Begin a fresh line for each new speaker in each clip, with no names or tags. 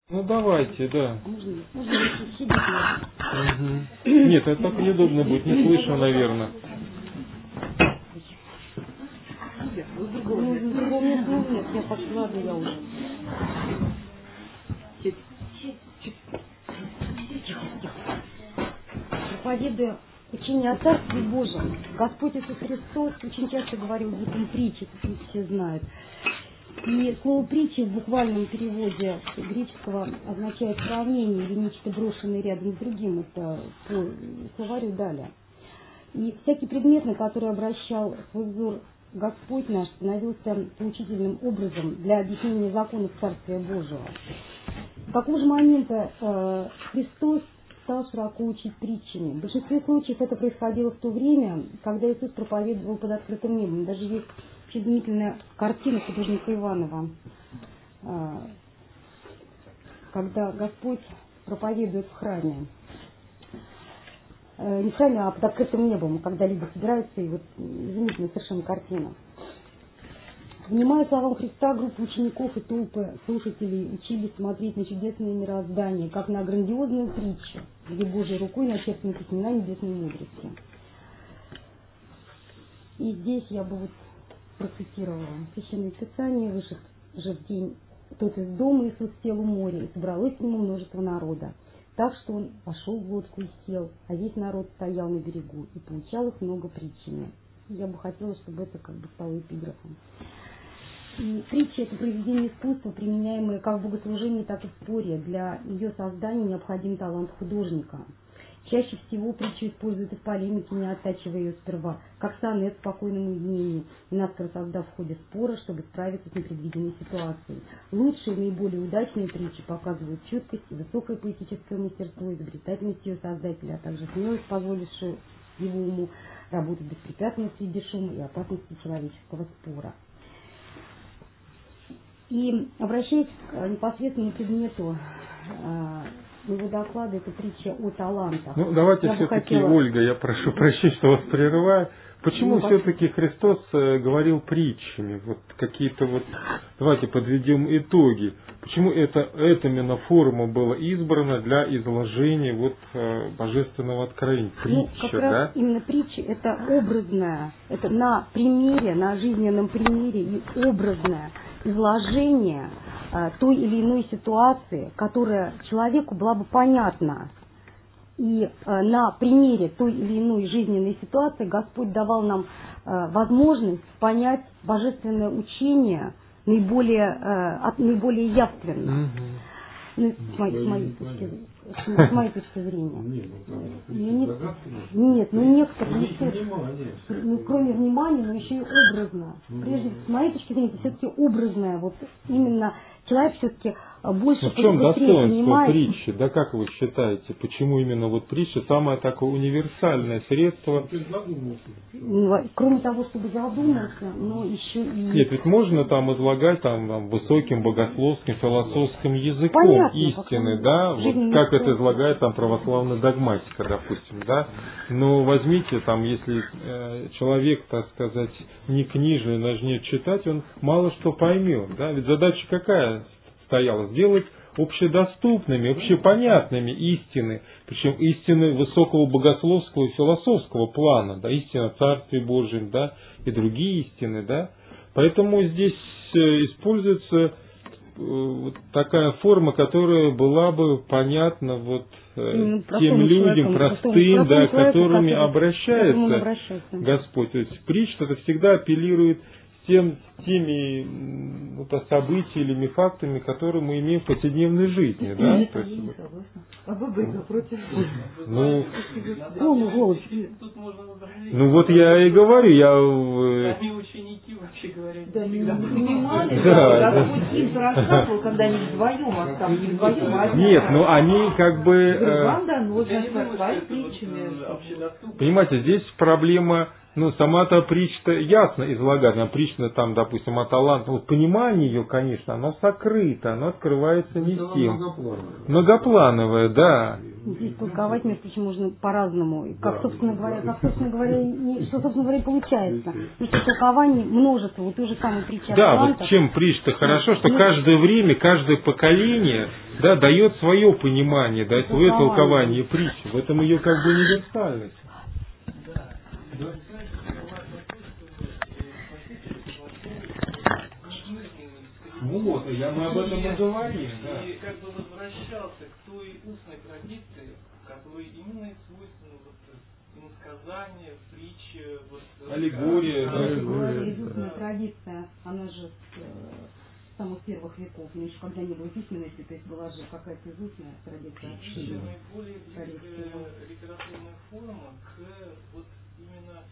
Ну давайте, да.
Можно сидеть?
Нет, это так неудобно будет, не слышно, наверное.
Нет, я пошла, да я уже. Проповедуя учение о Царстве Божьем, Господь Иисус Христос очень часто говорил в этом притче, как все знают. И слово «притча» в буквальном переводе с греческого означает сравнение или нечто брошенное рядом с другим. Это по словарю далее. И всякий предмет, на который обращал свой взор Господь наш, становился поучительным образом для объяснения законов Царствия Божьего. С какого же момента Христос стал широко учить притчами? В большинстве случаев это происходило в то время, когда Иисус проповедовал под открытым небом. Даже есть изумительная картина художника Иванова, когда Господь проповедует в храме. Не в храме, а под открытым небом, когда люди собираются, и вот изумительная совершенно картина. Внимая словам Христа, группа учеников и толпы слушателей учились смотреть на чудесное мироздание, как на грандиозную притчу, где Божьей рукой начертаны письмена небесной мудрости. И здесь я бы вот процитировала Священное Писание: «Вышед же в день тот из дома Иисус сел у моря, и собралось к нему множество народа, так что он пошел в лодку и сел, а весь народ стоял на берегу и поучал их много притчами». Я бы хотела, чтобы это как бы стало эпиграфом. И притча — это произведение искусства, применяемое как в богослужении, так и в споре. Для ее создания необходим талант художника. Чаще всего притчу используют и в полемике, не оттачивая ее сперва, как сонет спокойному мнению, и наскоро создав в ходе спора, чтобы справиться с непредвиденной ситуацией. Лучшие, наиболее удачные притчи показывают чуткость и высокое поэтическое мастерство, изобретательность ее создателя, а также смелость, позволившую его уму работать беспрепятственно среди шума и опасности человеческого спора. И обращаясь к непосредственному предмету моего доклада, это притча о талантах.
Ну, давайте все-таки, Ольга, я прошу прощения, что вас прерываю. Почему все-таки Христос говорил притчами? Вот какие-то вот, давайте подведем итоги. Почему эта именно форма была избрана для изложения вот божественного откровения? Притча,
как раз именно притча — это образное, это на примере, на жизненном примере и образное изложение той или иной ситуации, которая человеку была бы понятна. И на примере той или иной жизненной ситуации Господь давал нам возможность понять божественное учение наиболее явственно. Ну, с моей точки зрения. Нет, некоторые несут, кроме внимания, но еще и образно. Прежде, с моей точки зрения, это все-таки образное. Вот именно человек все-таки больше
в чем достоинство
понимает.
притчи? Да как вы считаете, почему именно вот притча самое такое универсальное средство?
Кроме того, чтобы задуматься, но еще и...
Нет, ведь можно там излагать там высоким богословским, философским языком.
Понятно,
истины, да, вот как это излагает там православная догматика, допустим, да. Но возьмите там, если человек, так сказать, не книжный, начнет читать, он мало что поймет, да. Ведь задача какая стояла? Сделать общедоступными, общепонятными истины, причем истины высокого богословского и философского плана, да, истина о Царстве Божьем, да, и другие истины, да. Поэтому здесь используется вот такая форма, которая была бы понятна вот тем людям, простым, да, которыми обращается Господь. То есть притча это всегда апеллирует теми событиями или фактами, которые мы имеем в повседневной жизни, да? То есть,
а вы бы напротив.
Ну вот я и говорю,
Они ученики, вообще говоря.
Да, не понимали,
Господь им рассказывал, когда они вдвоем, а там не вдвоем, а
нет, ну они как бы...
Вам дано, значит, своими притчами.
Понимаете, здесь проблема... сама-то притча ясно излагается, притча там, допустим, о таланте, понимание ее, конечно, оно сокрыто, оно открывается не всем. Многоплановое, да.
Здесь толковать, между прочим, можно по-разному. Как, собственно говоря, и получается. Потому что толкований множество, вот той же самой притчи о талантах.
Вот чем притча-то хорошо, что каждое время, каждое поколение да, дает свое понимание, да, свое толкование притчи. В этом ее как бы универсальность. Да. Вот, мы об этом и говорим. Да.
И как бы возвращался к той устной традиции, которой именно и свойственно иносказание, притча,
аллегория.
Устная традиция, она же с самых первых веков, но еще когда не было письменности, то есть была же какая-то устная традиция.
Притча наиболее близкая литературная форма к вот именно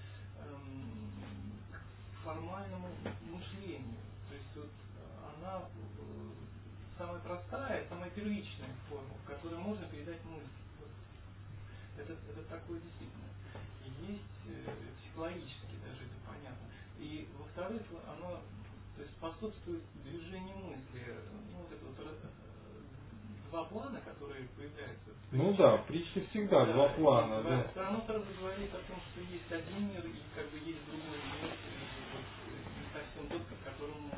к формальному мышлению. То есть вот она самая простая, самая первичная форма, в которой можно передать мысль. Вот. Это такое действительно. И есть психологически даже это понятно. И во-вторых, оно то есть, способствует движению мысли. Ну, вот это вот, два плана, которые появляются.
Ну да, притча всегда да, два плана. Да.
Оно сразу говорит о том, что есть один мир и как бы есть другой мир, не совсем тот, к которому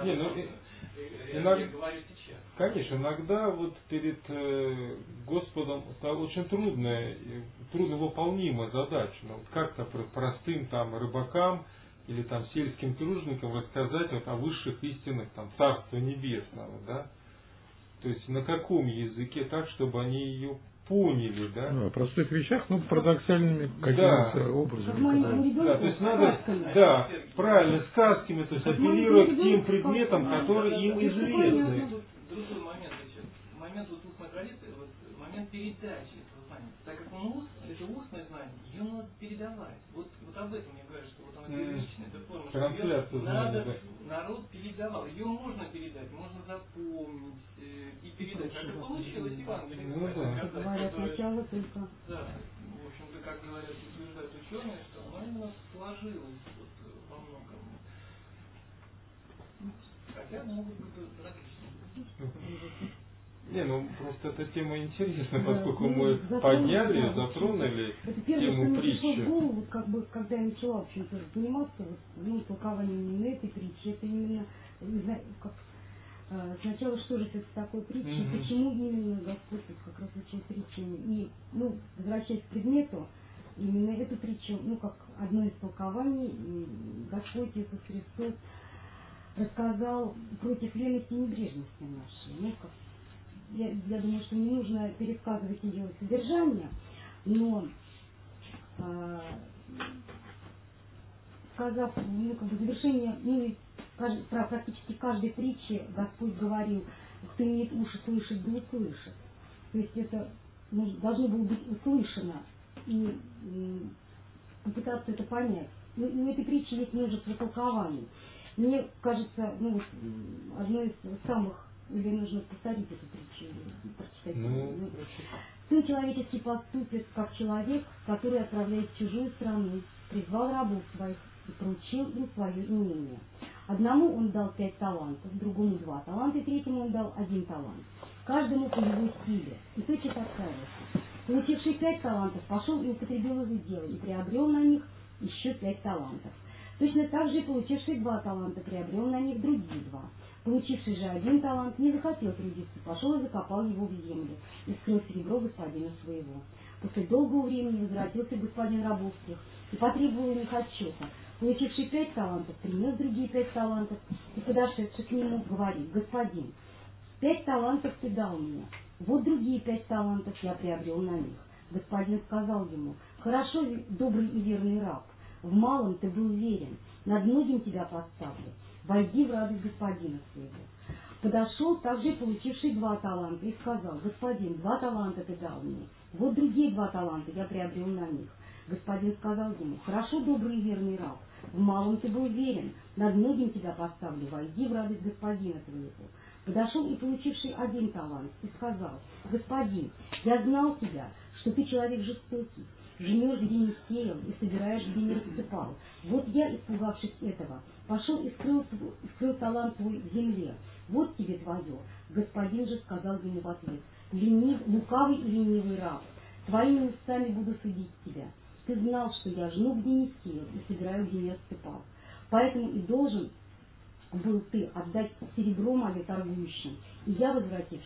я говорю сейчас.
Конечно, иногда вот перед Господом очень трудная выполнимая задача. Ну, вот как-то простым там рыбакам или там сельским труженикам рассказать вот о высших истинах там Царства Небесного, да? То есть на каком языке так, чтобы они ее поняли, да?
Ну, о простых вещах, но парадоксальными какими-то образами.
Да, то есть надо, да, правильно, сказками, то есть апеллировать к тем предметам, которые им известны.
Другой момент еще. Момент вот устной традиции, вот момент передачи этого знания. Так как это устное знание, ее надо передавать. Вот об этом я говорю, что вот она первичная, эта форма, что ее надо, народ передавал. Ее можно передать, можно запомнить и передать. Как и получилось Евангелие.
Ну да. Говорят, начало только.
Да. В общем-то, как говорят, утверждают ученые, что оно именно сложилось вот, во многом. Хотя могут быть различные.
Не, ну просто эта тема интересна, поскольку мы подняли, затронули тему притчи.
Вот как бы, когда я начала, в общем-то, заниматься вот, толкованием именно этой притчи, это именно, не знаю, как сначала что же это такое притча, и почему именно Господь как раз учил притчами. И, возвращаясь к предмету, именно эту притчу, как одно из толкований, Господь Иисус Христос рассказал против лености и небрежности нашей. Я думаю, что не нужно пересказывать ее содержание, но сказав, завершение, про практически каждой притчи Господь говорил, кто имеет уши слышать, да услышит. То есть это должно было быть услышано и попытаться это понять. Но в этой притче есть множество толкований. Мне кажется, одно из самых, или нужно повторить эту притчу, или прочитать. Сын человеческий поступит, как человек, который, отправляясь в чужую страну, призвал рабов своих и поручил им свое имение. Одному он дал 5 талантов, другому 2 таланта, и третьему он дал 1 талант. Каждому по его силе. И точно так сказано. Получивший 5 талантов пошел и употребил их в дело, и приобрел на них еще 5 талантов. Точно так же и получивший 2 таланта приобрел на них другие 2. Получивший же 1 талант не захотел трудиться, пошел и закопал его в землю, и скрыл серебро господина своего. После долгого времени возвратился господин рабов тех и потребовал у них отчета. Получивший 5 талантов принес другие 5 талантов, и подошедший к нему говорит: господин, 5 талантов ты дал мне, вот другие 5 талантов я приобрел на них. Господин сказал ему: хорошо, добрый и верный раб, в малом ты был верен, над многим тебя поставлю, войди в радость господина своего. Подошел также получивший 2 таланта и сказал: господин, 2 таланта ты дал мне, вот другие 2 таланта я приобрел на них. Господин сказал ему: хорошо, добрый и верный раб, в малом ты был верен, над многим тебя поставлю, войди в радость господина твоего. Подошел и получивший 1 талант и сказал: господин, я знал тебя, что ты человек жестокий, жнешь, где не сеял, и собираешь, где не рассыпал. Вот я, испугавшись этого, пошел и скрыл талант твой в земле. Вот тебе твое. Господин же сказал ему в ответ: лукавый и ленивый раб, твоими устами буду судить тебя. Ты знал, что я жну, где не сеял, и собираю, где не рассыпал. Поэтому и должен был ты отдать серебро мое торгующим, и я, возвратившись,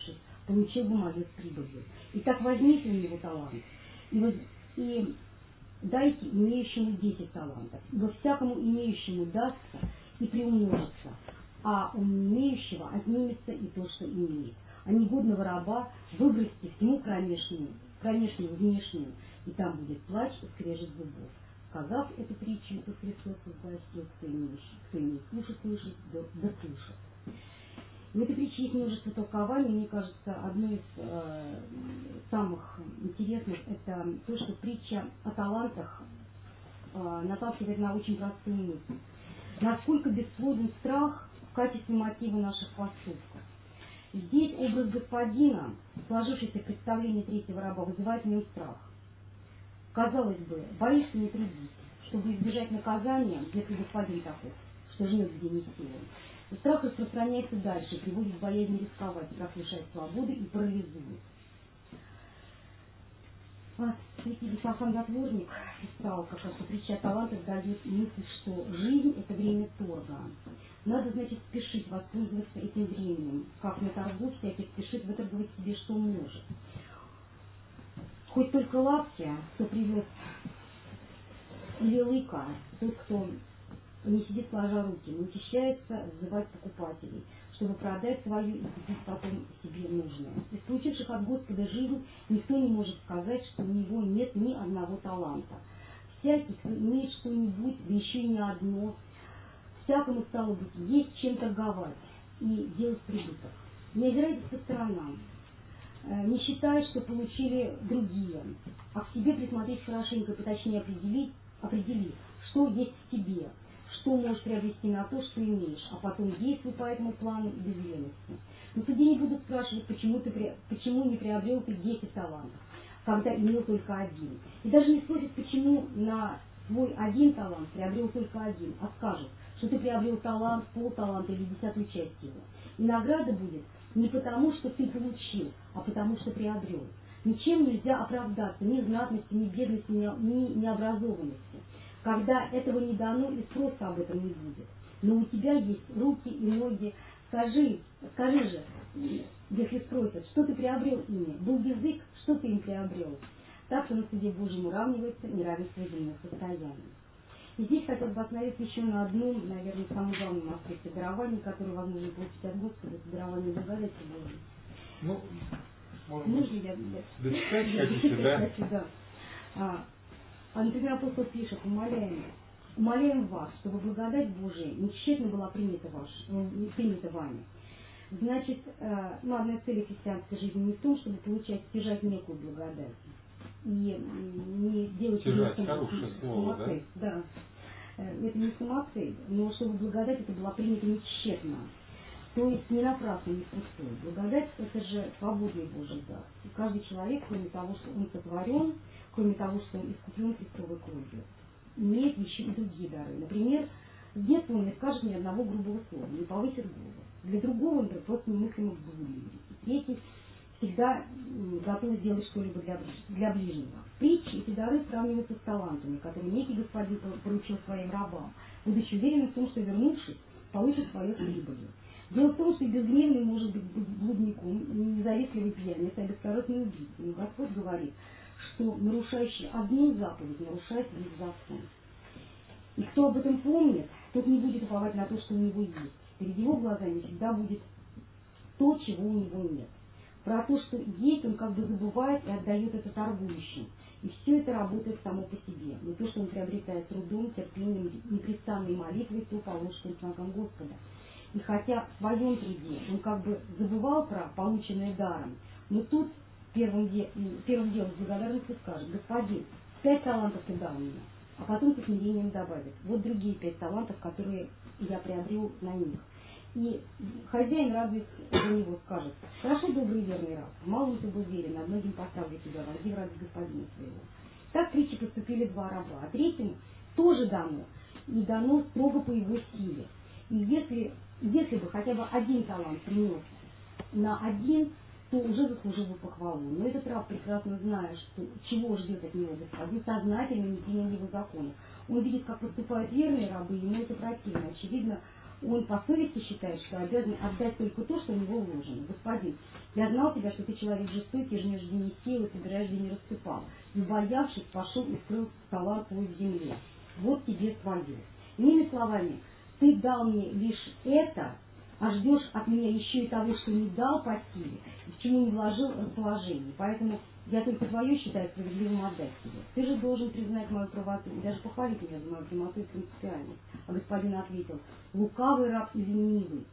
получил бумаги с прибылью. И так возьмите у него талант, и дайте имеющему 10 талантов. Во всякому имеющему дастся и приумножится, а у имеющего отнимется и то, что имеет. А негодного раба выбросьте в тьму кромешную, внешнюю, и там будет плач и скрежет зубов. Сказав эту притчу, Иисус Христос возгласил: кто имеет слушать, слышит, да слушает. В этой притче есть множество толкований. Мне кажется, одно из самых интересных — это то, что притча о талантах наталкивает на очень простую мысль. Насколько бесплоден страх в качестве мотива наших поступков. Здесь образ господина, сложившийся в представлении третьего раба, вызывает в нем страх. Казалось бы, боишься не трудись, чтобы избежать наказания, если господин такой, что жнет где не силой. Но страх распространяется дальше, приводит к боязни рисковать, страх лишает свободы и парализует. Святитель Сахан Затворник писал, как раз притча о талантах дает мысль, что жизнь — это время торга. Надо, значит, спешить воспользоваться этим временем, как на торгу всякий спешит выторговать себе, что может. Хоть только лапти, кто привез, или лыка, тот, кто не сидит сложа руки, но учащается вызывать покупателей, чтобы продать свою и купить потом себе нужное. Из получивших от Господа жизнь никто не может сказать, что у него нет ни одного таланта. Всякий, кто имеет что-нибудь, да еще и не одно, всякому, стало быть, есть чем торговать и делать прибыток. Не озирайтесь по сторонам, не считая, что получили другие, а к себе присмотреть хорошенько и поточнее определить, что есть в тебе, что можешь приобрести на то, что имеешь, а потом действуй по этому плану без лености. На суде не будут спрашивать, почему не приобрел ты 10 талантов, когда имел только один. И даже не спросят, почему на свой один талант приобрел только один, а скажут, что ты приобрел талант, полталанта или 10-ю часть его. И награда будет не потому, что ты получил, а потому, что приобрел. Ничем нельзя оправдаться, ни знатностью, ни бедностью, ни необразованностью. Когда этого не дано, и спроса об этом не будет. Но у тебя есть руки и ноги. Скажи же, если спросят, что ты приобрел ими? Был язык, что ты им приобрел? Так что на суде Божьем уравнивается неравенство земных состояний. И здесь хотел бы остановиться еще на одном, наверное, самом главном аспекте дарования, который возможно получить от Господа, это дарование благодати Божьей.
Ну,
можно я
дочитать хотите,
да? Например, апостол пишет: умоляем вас, чтобы благодать Божия не тщетно была принята вами. Значит, одна цель христианской жизни не в том, чтобы стяжать некую благодать. И не делать
хорошее слово,
да? Это не самоцель, но чтобы благодать это была принята не тщетно. То есть не напрасно, не впустую. Благодать — это же свободный Божий дар. И каждый человек, кроме того, что он сотворен, кроме того, что он искуплен Христовой кровью, имеет еще и другие дары. Например, с детства он не скажет ни одного грубого слова, не повысит голос. Для другого он просто немыслимо взбудливый. Третий всегда готов сделать что-либо для ближнего. В притче эти дары сравниваются с талантами, которые некий господин поручил своим рабам, будучи уверенным в том, что, вернувшись, получит свое с прибылью. Дело в том, что безгневный может быть блудником, независливый пьяницей, а бескорыстный убийцей. Но Господь говорит, что нарушающий одну заповедь нарушает весь закон. И кто об этом помнит, тот не будет уповать на то, что у него есть. Перед его глазами всегда будет то, чего у него нет. Про то, что есть, он как бы забывает и отдает это торгующим. И все это работает само по себе. Но то, что он приобретает трудом, терпением, непрестанной молитвой, то положено к ногам Господа. И хотя в своем труде он как бы забывал про полученное даром, но тут первым делом с благодарностью скажет: господин, 5 талантов ты дал мне, а потом с смирением добавит: вот другие 5 талантов, которые я приобрел на них. И хозяин, радуясь за него, скажет: хорошо, добрый и верный раб, малым ты был верен, а многим поставлю тебя, войди в радость господина своего. Так притчи поступили 2 раба, а третьему тоже дано, и дано строго по его силе. И если бы хотя бы один талант принес на один, то уже заслужил бы похвалу. Но этот раб, прекрасно зная, чего ждет от него господин, сознательно не принял его законов. Он видит, как поступают верные рабы, и ему это противно. Очевидно, он по совести считает, что обязан отдать только то, что у него вложено. Господин, я знал тебя, что ты человек жестокий, жнешь, где не сеял, и собираешь, где не рассыпал. И, боявшись, пошел и скрыл талант твой в земле. Вот тебе твое. Иными словами, ты дал мне лишь это, а ждешь от меня еще и того, что не дал по силе, и к чему не вложил расположение. Поэтому я только твое считаю справедливым отдать тебе. Ты же должен признать мою правоту и даже похвалить меня за мою прямоту и принципиальность. А господин ответил: лукавый раб и ленивый.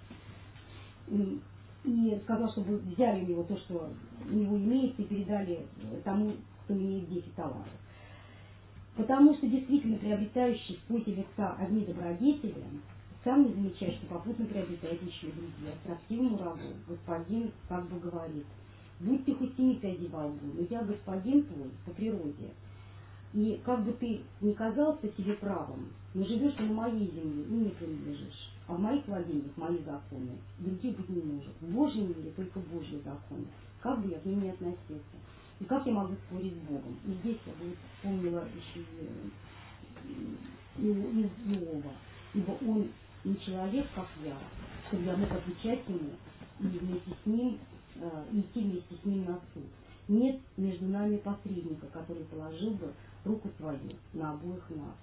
И сказал, чтобы взяли у него то, что у него имеется, и передали тому, кто имеет 10 талантов. Потому что действительно приобретающий в поте лица одни добродетели, сам не замечает, что попутно приобретает еще и другие. А строптивому рабу господин как бы говорит: будь ты хоть 7 пядей во лбу, но я господин твой по природе. И как бы ты ни казался себе правым, но живешь ты на моей земле и не принадлежишь. А в моих владениях мои законы, других быть не может. В Божьем мире только Божьи законы. Как бы я к ним не относился. И как я могу спорить с Богом? И здесь я бы вспомнила еще из Иова. Ибо он не человек, как я, чтобы я мог отвечать ему и вместе с ним, идти вместе с ним на суд. Нет между нами посредника, который положил бы руку свою на обоих нас.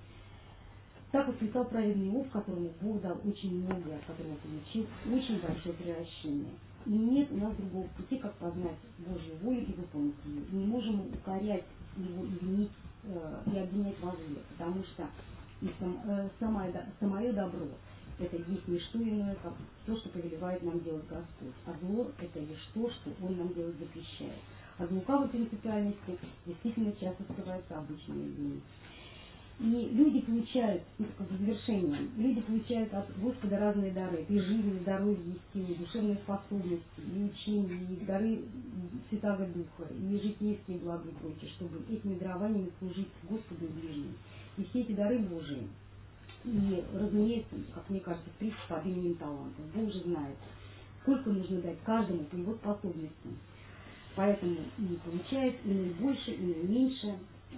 Так воспитал праведный Иов, которому Бог дал очень многое, от которого получил очень большое превращение. И нет у нас другого пути, как познать Божью волю и выполнить ее. И не можем укорять его и винить и обвинять во зле, потому что и самое добро — это есть не что иное, как то, что повелевает нам делать Господь. А зло — это лишь то, что Он нам делать запрещает. От лукавой принципиальности действительно часто скрывается обычные люди. И люди получают, как бы завершением, люди получают от Господа разные дары. И жизнь, и здоровье, и силы, душевные способности, и учения, и дары Святаго Духа, и житейские блага и прочее, чтобы этими дарованиями служить Господу и ближним. И все эти дары Божии. И, разумеется, как мне кажется, притча под именем талантов. Бог же знает, сколько нужно дать каждому по его способностям. Поэтому и получает, и наибольше, и наименьше,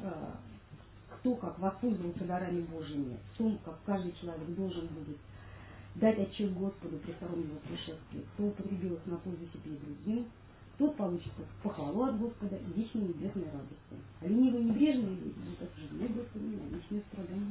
кто как воспользовался дарами Божьими, в том, как каждый человек должен будет дать отчет Господу при втором его пришествии, кто употребил их на пользу себе и другим, тот получит похвалу от Господа и вечную небесную радость. А ленивые и небрежные люди будут осуждены Господом на вечное страдание.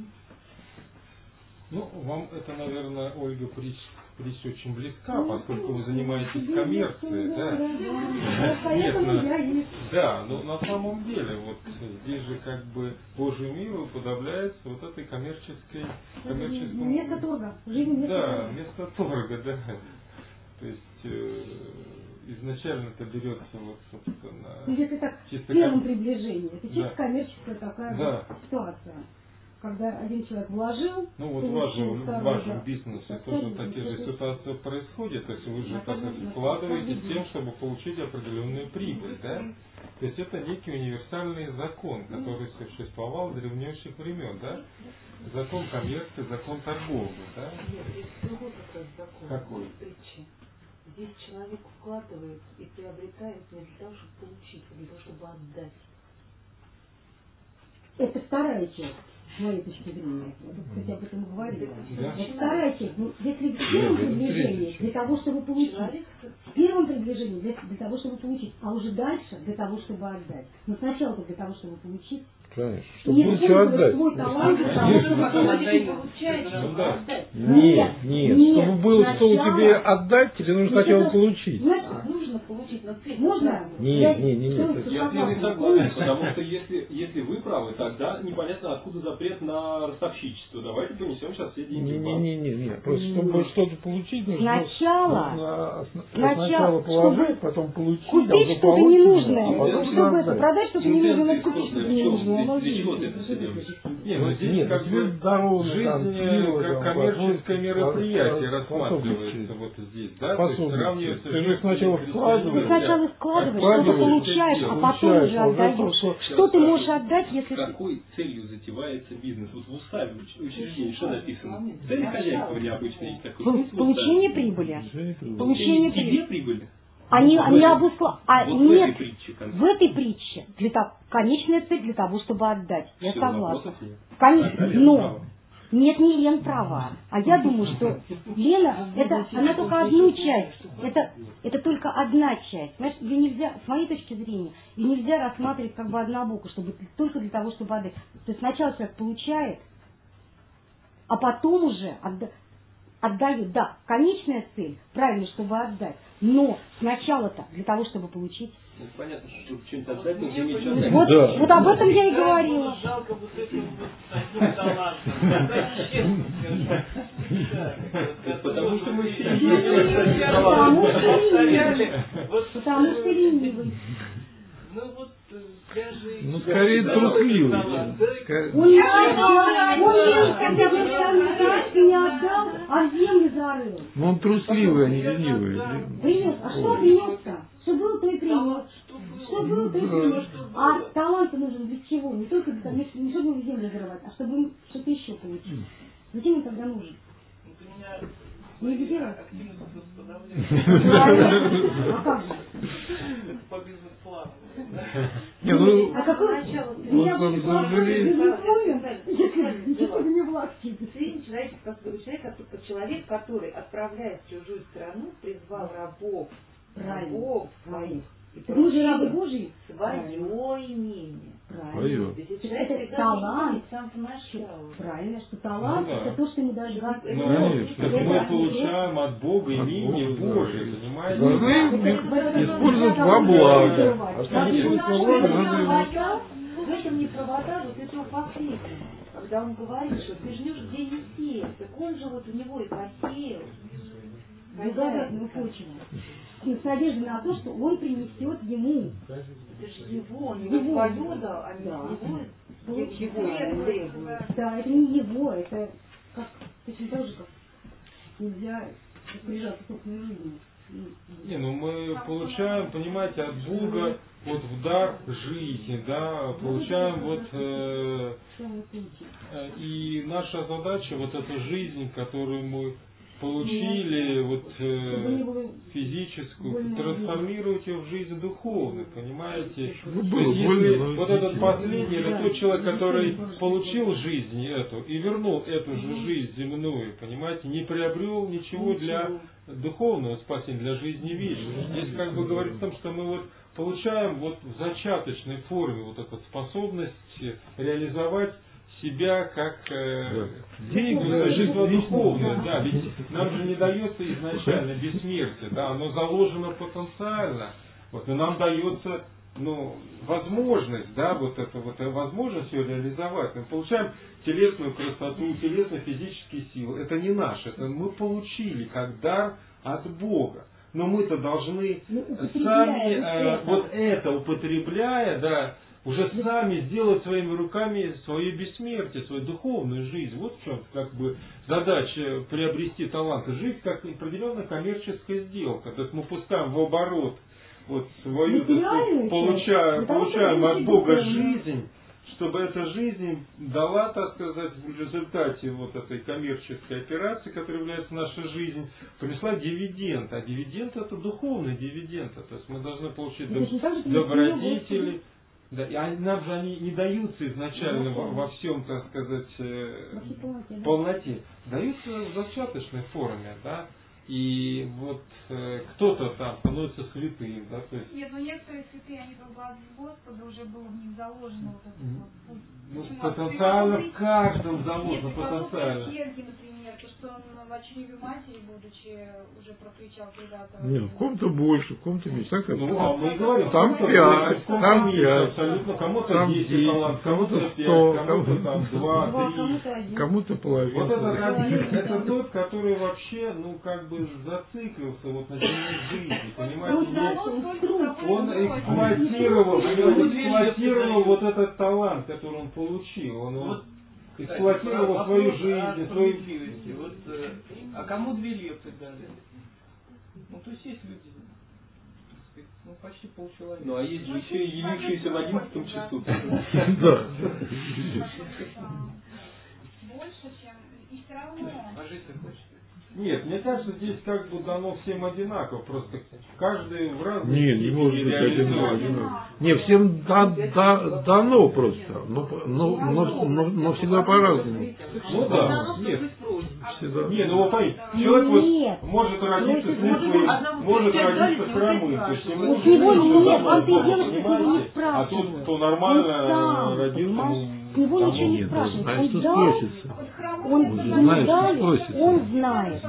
Ну, вам это, наверное, Ольга, притча очень близка, поскольку вы занимаетесь коммерцией, да? Нет, да, но на самом деле, вот здесь же как бы Божий мир уподобляется вот этой коммерческому...
Место торга. Жизнь место торга.
Да, место торга, да. То есть изначально-то берется вот, собственно...
Если так, в первом приближении, это чисто коммерческая такая ситуация. Когда один человек вложил...
Ну вот в вашем бизнесе тоже такие же ситуации происходят, то есть вы же так вкладываете с тем, чтобы получить определенную прибыль, да? То есть это некий универсальный закон, который существовал с древнейших времен, да? Закон коммерции, закон торговли, да? Какой?
Здесь человек вкладывает и приобретает не для того, чтобы получить, а для того, чтобы отдать.
Это вторая часть. С моей точки зрения. Я, кстати, об этом говорила. Да. Вот вторая часть. Ну, если в первом приближении, для того, чтобы получить. В первом приближении, для того, чтобы получить. А уже дальше, для того, чтобы отдать. Но сначала для того, чтобы получить.
Конечно. Чтобы было что отдать.
Свой талант, для того, чтобы
Нет. Чтобы было что у тебя отдать, тебе нужно сначала получить.
Нужно получить на цель.
Можно?
Нет.
Я не согласен, потому что если вы правы, тогда непонятно, откуда запрет на ростовщичество. Давайте понесем сейчас все деньги в банк.
Не. Просто чтобы что-то получить, нужно сначала положить, потом получить,
купить что-то ненужное. Чтобы это продать что-то ненужное, купить что-то ненужное.
Для чего ты это все делаешь?
Нет, как бы жизнь как коммерческое мероприятие рассматривается вот здесь, да? То есть сравнивается
ты же сначала вкладываешь.
Ты сначала вкладываешь, что-то получаешь, а потом уже отдаешь. Что ты можешь отдать, если...
С какой целью затевается бизнес? Вот в уставе учреждения что написано? Цель хозяйства необычная есть такой.
Получение прибыли.
Получение прибыли.
Они обусловлены.
Вот
нет,
в этой притче.
Конечная цель для того, чтобы отдать. Я
Все,
согласна.
нет.
Конечно, но Нет, не Лен права. А я думаю, что Лена, она только одну часть. Это только одна часть. Понимаешь, ее нельзя, с моей точки зрения, ее нельзя рассматривать как бы однобоко, чтобы только для того, чтобы отдать. То есть сначала человек получает, а потом уже отдает. Да, конечная цель, правильно, чтобы отдать. Но сначала-то для того, чтобы получить.
Ну, понятно, что что-нибудь отдать, но иметь отдать.
Вот об этом я и говорила.
Жалко вот этим вот таким талантом.
Потому что мы
Потому что ленивый.
Ну вот даже...
Ну, скорее трусливый.
Он не отдал, хотя бы сам не отдал, а в землю зарыл.
Ну, он трусливый, а не ленивый.
Принес. А что принес-то? Что было, то и принес. Что было, то и принес. А талант нужен для чего? Не только для того, не чтобы в землю зарывать, а чтобы что-то еще получить. Зачем он тогда нужен? Не забирать. А как же?
Это по бизнес-плану.
А какое начало? Я бы не власти.
Средний человек, который, отправляясь в чужую страну, призвал рабов своих.
Мы же рабы Божьи.
Свое имение.
Правильно. Это талант. Правильно, что талант это то, что ему дает Господь.
Мы получаем от Бога имение Божие, понимаете?
Должны использовать во благо.
В этом неправота вот этого последнего. Когда он говорит, что ты жнешь, где не сеешь, так он же вот у него и посеял.
Благодатную почву. С надеждой на то, что он принесет ему.
Это же его, не свое, да, а не его.
Да, это не его, это как, точно так же, как нельзя распоряжаться собственной жизнью.
Не, ну мы получаем, понимаете, от Бога вот в дар жизни, да, получаем вот и наша задача вот эту жизнь, которую мы получили, вот физическую, трансформировать ее в жизнь духовную, понимаете? Если вот этот последний, это тот человек, который получил жизнь эту и вернул эту же жизнь земную, понимаете, не приобрел ничего для духовного спасения, для жизни вечной. Здесь как бы говорится о том, что мы вот получаем вот в зачаточной форме вот эту способность реализовать себя как жизнь духовное, да, ведь нам же не дается изначально бессмертие, да, оно заложено потенциально, вот, но нам дается, возможность, да, вот эту возможность ее реализовать. Мы получаем телесную красоту, телесно-физические силы, это не наше, это мы получили как дар от Бога. Но мы-то должны сами вот это употребляя, да, уже сами сделать своими руками свое бессмертие, свою духовную жизнь. Вот в чем как бы задача приобрести талант. Жизнь как определенная коммерческая сделка. То есть мы пускаем в оборот вот свою, получаем от Бога жизнь, чтобы эта жизнь дала, так сказать, в результате вот этой коммерческой операции, которая является нашей жизнью, принесла дивиденд. А дивиденд это духовный дивиденд. То есть мы должны получить добродетели. Да, и нам же они не даются изначально во всем, так сказать, полноте. Даются в зачаточной форме, да. И вот кто-то там становится святым, да, то есть...
Нет, некоторые святые, они по глазу Господа, уже было в них заложено вот этот вот путь.
Потенциально в каждом заложено, потенциально.
Например, то, что он в чреве матери, будучи, уже прокричал когда-то.
Нет, в ком-то больше, в ком-то меньше. Так,
мы говорим,
там 5, там 5,
абсолютно, кому-то 10 талантов, кому-то 5, кому-то там 2, 3,
кому-то половина.
Вот это тот, который вообще, как бы зациклился вот на земной жизни, понимаете? Он эксплуатировал вот этот талант, который он получил. Он эксплуатировал свою жизнь, свою...
Вот, а кому 2 лекции дали? То есть есть люди, почти полчеловека.
А есть же еще и явившиеся в 11 часу.
Да.
Больше, чем... И все равно...
А жить ты хочешь?
Нет, мне кажется, здесь как бы дано всем одинаково, просто каждый в разные
Нет, не может быть одинаково. Не, всем дано просто, но всегда по-разному.
Ну да, нет.
Всегда.
Не, ну вы поймите, человек вот может родиться слепым, может родиться хромым, то есть ему
вот его нет, он ты делаешь, что его не спрашивает.
а тут кто нормально родился,
с него ничего не спрашивает. Он дал, он знает, он знает.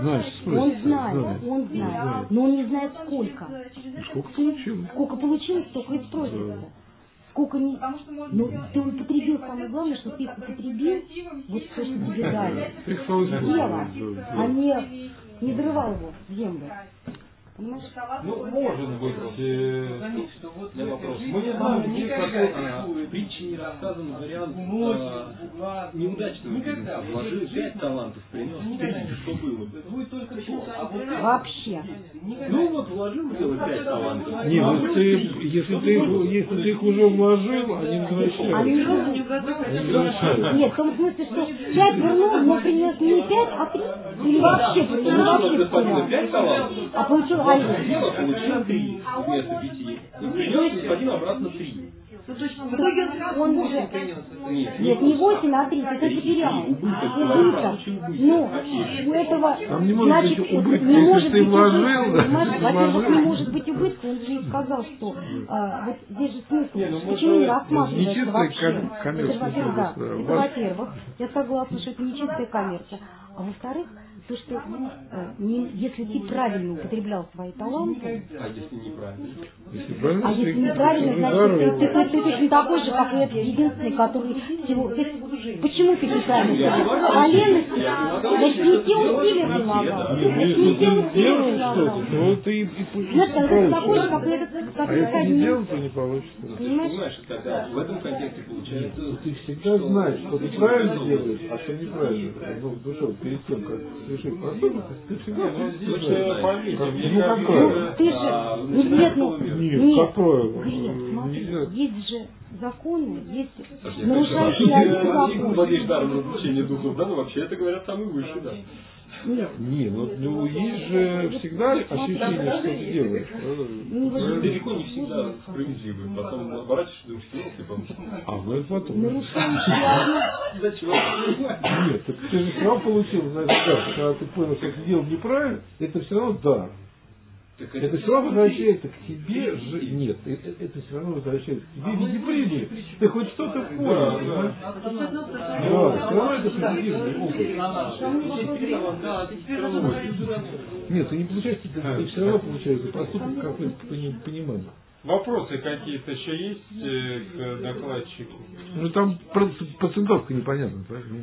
Он знает. Но он не знает сколько.
Сколько получилось?
Сколько получилось, столько и спросится. Сколько не... Ну, ты употребил, самое главное, что ты употребил вот то, что тебе дали. Дело, а не дрывал его в землю. Понимаешь?
Ну, может быть,
Заметьте, что вот мы не знаем, где какой притчи не рассказан вариант неудачного. Никогда. Вложил 5 талантов, принес 3, что было? Будет только то.
Вообще.
Ну вот, вложил дело 5 талантов.
Не, ну если ты их уже вложил, они возвращаются.
Они не возвращаются. Нет, в том смысле, что 5 вернул, но принес не 5, а 3. Или вообще потерял.
5 талантов.
А получил
Дело получил 3 вместо 5. И принес господин обратно 3.
Он уже...
Нет,
не 8, а 3. Это потерял. Убыток. Но у этого...
Там не может
значит,
быть убытка,
не
если
может
ты
быть
вложил,
убытка.
да?
Во-первых, не может быть убытка. Он же и сказал, что вот здесь же смысл. Почему не рассматривается вообще? Это, во-первых, да. Это, во-первых, я согласна, что это не чистая коммерция. А во-вторых, то, что если ты правильно употреблял свои таланты,
а если неправильно?
если неправильно, значит, ты точно такой же, как и этот единственный, который всего... Почему ты неправильно? По лености? Значит, не те усилия прилагал. Не те усилия прилагал.
Ну ты и
знаешь, ты такой же, как и этот,
а если не делать, то не получится.
Понимаешь, тогда в этом контексте получается...
Ты всегда знаешь, что ты правильно делаешь, а что неправильно. Ну, в душе, перед тем, как совершить поступок, ты всегда
ты же... Нет,
какое?
Есть же законы, есть нарушающие один закон.
Владеешь даром развлечения духов, да, ну вообще это говорят самый высший, да.
Нет.
Не, ну есть же всегда ощущение, что ты делаешь.
Далеко не всегда справедливый. Потом оборачиваешься, думаешь, ты помнишь.
А ну это потом.
Нарушающие
Зачем?
Нет, так ты же все равно получил, знаешь, как, когда ты понял, что ты делал неправильно, это все равно дар. Это все равно возвращается к тебе же. Нет, это все равно возвращается к тебе в виде премии. Ты хоть что-то понял. Да, все равно это позитивный опыт. Нет, ты не получаешь, ты все равно получаешь поступок какой-то по пониманию.
Вопросы какие-то еще есть к докладчику?
Ну там процентовка непонятна, правильно?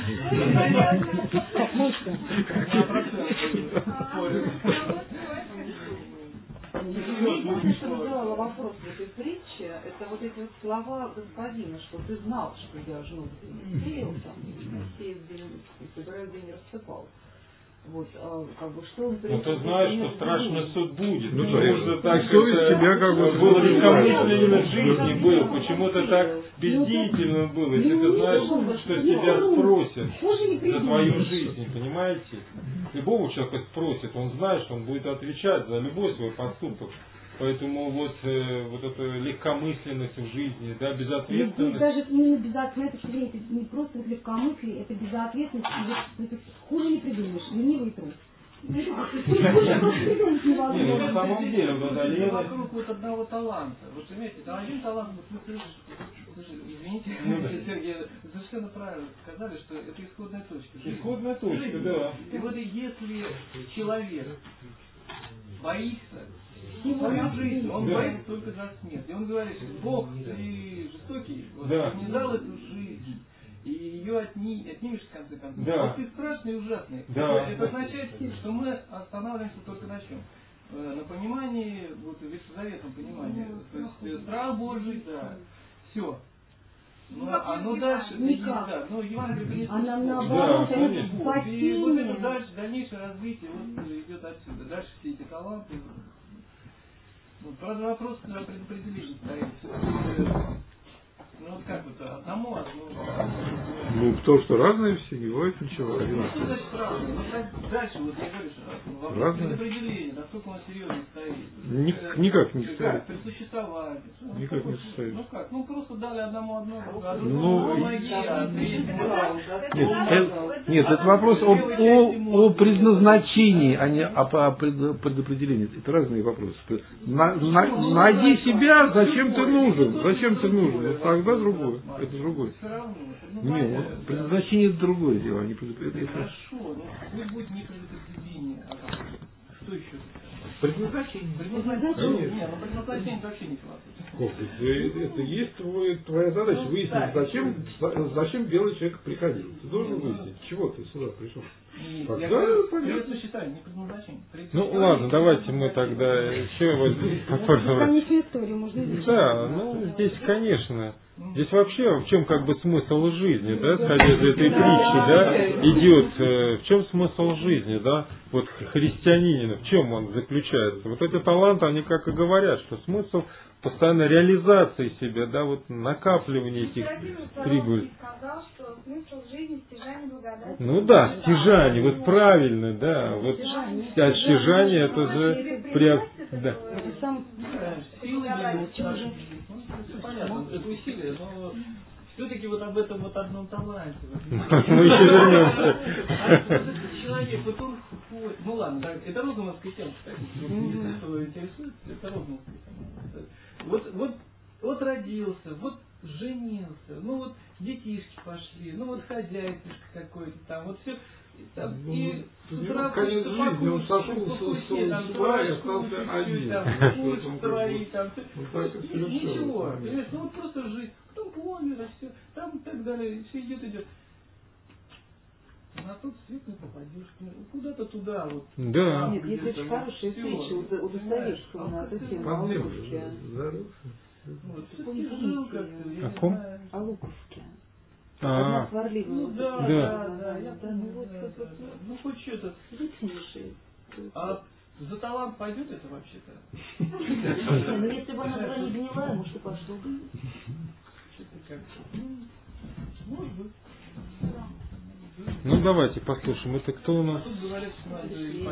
Единственное, что вызывало вопрос в этой притче, это вот эти вот слова господина, что ты знал, что я жну не сеял, там, сеял день, собираю день рассыпал. Вот, как бы, что он...
Ну, ты знаешь, что страшный суд будет.
Ну,
что так
тебя как бы
было легкомысленно в жизни был, почему-то так бездеятельно было, если ты знаешь, что тебя спросят за твою жизнь, понимаете? Любого человека спросят, он знает, что он будет отвечать за любой свой поступок. Поэтому вот эта легкомысленность в жизни, да, безответственность.
Даже именно безответственность, это не просто легкомыслие, это безответственность, это хуже не придумаешь, ленивый труд.
На самом деле,
вокруг вот одного таланта. Вот заметьте, там один талант, извините, Сергей, совершенно правильно сказали, что это исходная точка.
Исходная точка, да.
И вот если человек боится свою жизнь, он боится только за смерть. И он говорит, что Бог, ты жестокий, не дал эту жизнь. И ее отнимешь в конце концов.
Да.
Вот ты страшный и ужасный.
Да.
Это означает, что мы останавливаемся только на чем? На понимании, вот в ветхозаветном понимании. То есть страх Божий, да. Все. Ну, оно дальше, да, но Евангелие
а нам наоборот, это
спасение. И вот это дальше, дальнейшее развитие вот идет отсюда. Дальше все эти таланты. Вот, правда, вопрос предопределения стоит. Ну вот как это, одному.
Ну, потому что разные все, не бывает ничего.
Что значит разные? Ну, дальше, вот я говорю, что вопрос предопределения, насколько он серьезно стоит.
Никак не стоит.
Как? При существовании.
Никак не стоит.
Ну как? Ну, просто дали одному одно, а
Ну,
другому ноги, а третьему.
Нет, это вопрос о предназначении, а не о предопределении. Это разные вопросы. Найди себя, зачем ты нужен. Зачем ты нужен? Вот тогда другое. Это другое. Нет, предназначение это другое дело, а не предопределение.
Хорошо, но пусть будет не предопределение, а что еще?
Предназначение.
Нет, но предназначение вообще не философия.
Это есть твоя задача выяснить, зачем белый человек приходил. Ты должен выяснить, чего ты сюда пришел.
Я говорю, предназначение, не предназначение.
Ну ладно, давайте мы тогда еще вот
Бесконечную историю можно изучить.
Да, ну здесь, конечно. Здесь вообще в чем как бы смысл жизни, да, исходя из этой притчи, да, идет, в чем смысл жизни, да, вот христианинина, в чем он заключается. Вот эти таланты, они как и говорят, что смысл постоянной реализации себя, да, вот накапливание этих прибылей.
Сказал, что смысл жизни стяжание благодати.
Ну да, стяжание, вот правильно, да, вот стяжание это же да.
Понятно, это усилие, но все-таки вот об этом вот одном таланте.
Мы еще вернемся.
Человек, вот он ходит. Ну ладно, это розановская тема, кстати. Кто интересуется, это розановская тема. Вот родился, вот женился, ну вот детишки пошли, ну вот хозяйствишка какой-то там, вот все. Там, и
конец жизни, он сошел с ума и остался один.
Ничего, понимаешь, ну вот просто жить, потом помер, а все, там и так далее, все идет. На тот свет не попадешь, куда-то туда вот.
Да.
Нет, есть очень хорошая встреча у Достоевского на эту тему, о Луковске.
О ком?
О Луковске.
А,
Ну
да. Ну хоть что-то. А за талант пойдет это вообще-то?
Ну если бы она была не гнилая, может и пошло бы.
Что-то как-то. Может быть.
ну давайте послушаем. Это кто у нас?
Тут говорят, что надо и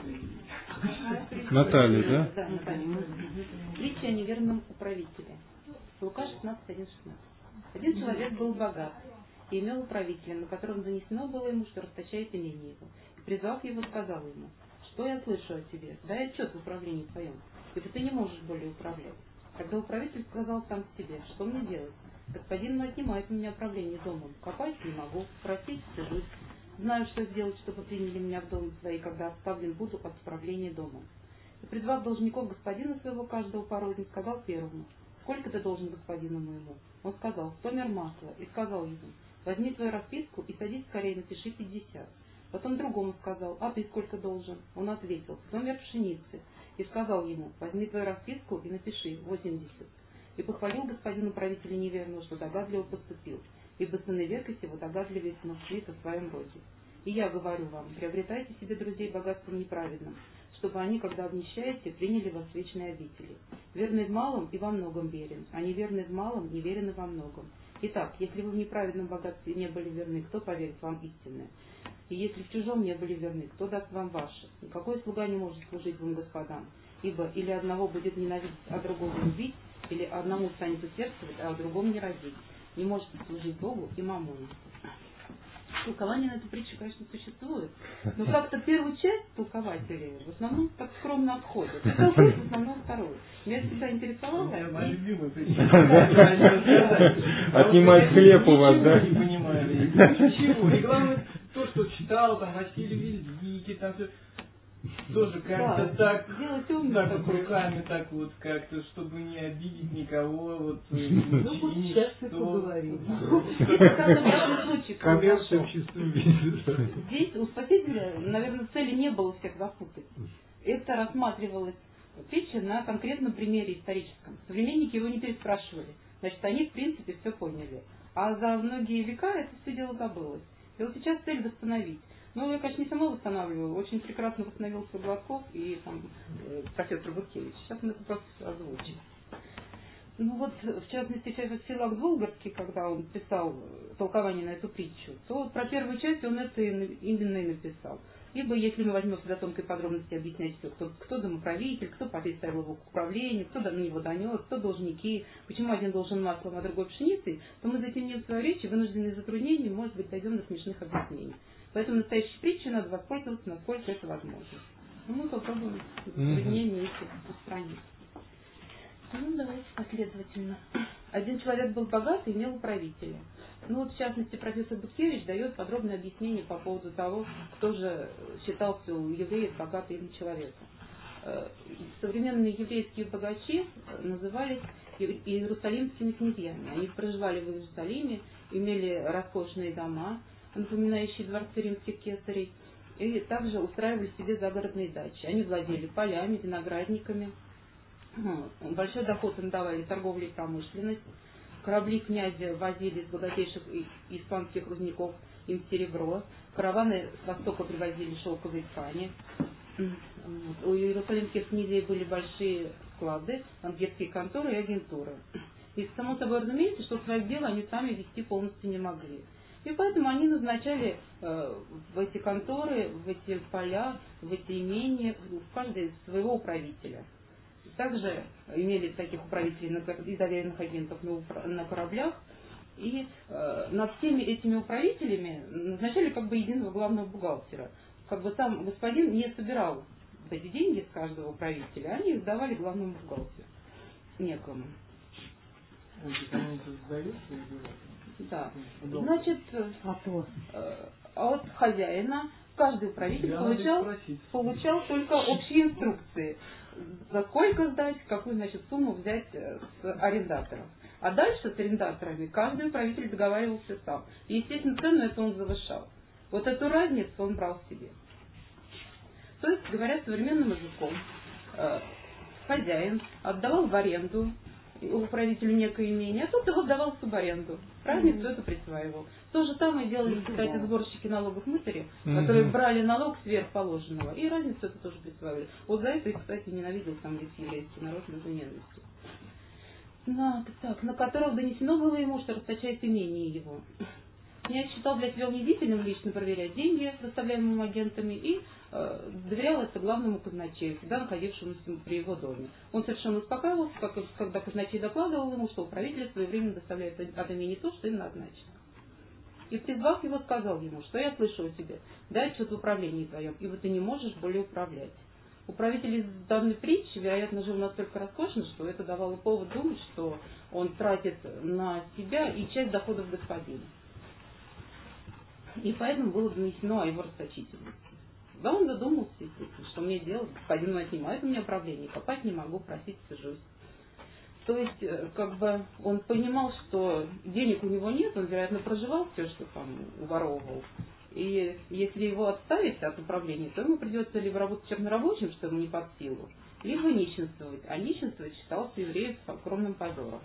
Наталья, да?
Да, Наталья. Притча о неверном управителе. Лука 16:1-16. Один человек был богат и имел управителя, на котором занесено было ему, что расточает имение его. И, призвав его, сказал ему: что я слышу о тебе? Дай отчет в управлении твоем, ибо ты не можешь более управлять. Тогда управитель сказал сам себе: что мне делать? Господин мой отнимает у меня управление домом. Копать не могу, просить стыжусь. Знаю, что сделать, чтобы приняли меня в дом свои, когда отставлен буду от управления домом. И, призвав должников господина своего каждого по рознь, сказал первому: сколько ты должен господину моему? Он сказал: 100 мер масла. И сказал ему: возьми твою расписку и садись скорее, напиши 50. Потом другому сказал: а ты сколько должен? Он ответил: 100 мер пшеницы. И сказал ему: возьми твою расписку и напиши 80. И похвалил господин управителя неверного, что догадливо поступил, ибо сыны века сего догадливее сынов света в своем роде. И я говорю вам: приобретайте себе друзей богатством неправедным, чтобы они, когда обнищаете, приняли вас в вечные обители. Верный в малом и во многом верен, а неверный в малом неверен и во многом. Итак, если вы в неправедном богатстве не были верны, кто поверит вам истинное? И если в чужом не были верны, кто даст вам ваше? Никакой слуга не может служить двум господам, ибо или одного будет ненавидеть, а другого любить, или одному станет усердствовать, а другому не родить. Не можете служить Богу и мамону. Толкование на эту притчу, конечно, существует, но как-то первую часть толкователей в основном так скромно отходят. Толкуют в основном вторую. Меня всегда интересовало.
Моя любимая притча.
Отнимать хлеб у вас, да?
Не понимаю. Ничего. И главное, то, что читал, там, Василий Великий, там все. Тоже как-то так, так вот руками, так вот как-то, чтобы не обидеть никого, вот,
сейчас ты поговорим.
Коммерция в чистом виде.
Здесь у Спасителя, наверное, цели не было всех запутать. Это рассматривалось притча на конкретном примере историческом. Современники его не переспрашивали. Значит, они, в принципе, все поняли. А за многие века это все дело забылось. И вот сейчас цель восстановить. Ну, я, конечно, не сама восстанавливаю. Очень прекрасно восстановился Гладков и там, профессор Буткевич. Сейчас мы это просто озвучим. Ну вот, в частности, Феофилак Волгорский, когда он писал толкование на эту притчу, то про первую часть он это именно и написал. Ибо если мы возьмем за тонкой подробности объяснять, кто домоправитель, кто представил его к управлению, кто на него донес, кто должники, почему один должен маслом, а другой пшеницей, то мы затемним свою речь и вынуждены затруднений, может быть, дойдем до смешных объяснений. Поэтому настоящей притчей надо воспользоваться, насколько это возможно. Ну, мы попробуем затруднения эти устранить. Ну, давайте последовательно. Один человек был богат и имел управителя. Ну, вот, в частности, профессор Буткевич дает подробное объяснение по поводу того, кто же считался у евреев богатым человеком. Современные еврейские богачи назывались иерусалимскими князьями. Они проживали в Иерусалиме, имели роскошные дома, напоминающие дворцы римских кесарей, и также устраивали себе загородные дачи. Они владели полями, виноградниками. Большой доход им давали торговля и промышленность. Корабли князя возили из богатейших испанских рудников им серебро. Караваны с востока привозили шелковые ткани. У иерусалимских князей были большие склады, банкирские конторы и агентуры. И само собой разумеется, что свое дело они сами вести полностью не могли. И поэтому они назначали в эти конторы, в эти поля, в эти имения, в каждое своего управителя. Также имели таких управителей и доверенных агентов на кораблях. И над всеми этими управителями назначали как бы единого главного бухгалтера. Как бы сам господин не собирал эти деньги с каждого управителя, они их давали главному бухгалтеру. Некому. Да. Значит, от хозяина каждый управитель получал только общие инструкции. За сколько сдать, какую, значит, сумму взять с арендатором. А дальше с арендаторами каждый управитель договаривался сам. И, естественно, цену это он завышал. Вот эту разницу он брал себе. То есть, говоря современным языком, хозяин отдавал в аренду управителю некое имение, а тот его отдавал в субаренду. Разницу это присваивал. То же самое делали, кстати, сборщики налогов мытари, которые брали налог сверх положенного, и разницу это тоже присваивали. Вот за это их, кстати, ненавидел сам весь еврейский народ между ненавистью. На которого донесено было ему, что расточает имение его. Князь считал для себя унизительным лично проверять деньги, доставляемые агентами, и доверял это главному казначею, всегда находившемуся при его доме. Он совершенно успокаивался, когда казначей докладывал ему, что управитель своевременно доставляет от имени то, что им назначено. И призвав его, сказал ему, что я слышу о тебе, дай отчет в управлении твоем, ибо ты не можешь более управлять. Управитель из данной притчи, вероятно, жил настолько роскошно, что это давало повод думать, что он тратит на себя и часть доходов господина. И поэтому было донесено о его расточительности. Да, он задумался, естественно, что мне делать, господин отнимает у меня управление, копать не могу, просить сижусь. То есть, как бы, он понимал, что денег у него нет, он, вероятно, проживал все, что там уворовывал. И если его отставить от управления, то ему придется либо работать чернорабочим, что ему не под силу, либо нищенствовать. А нищенствовать считался евреев огромным позором.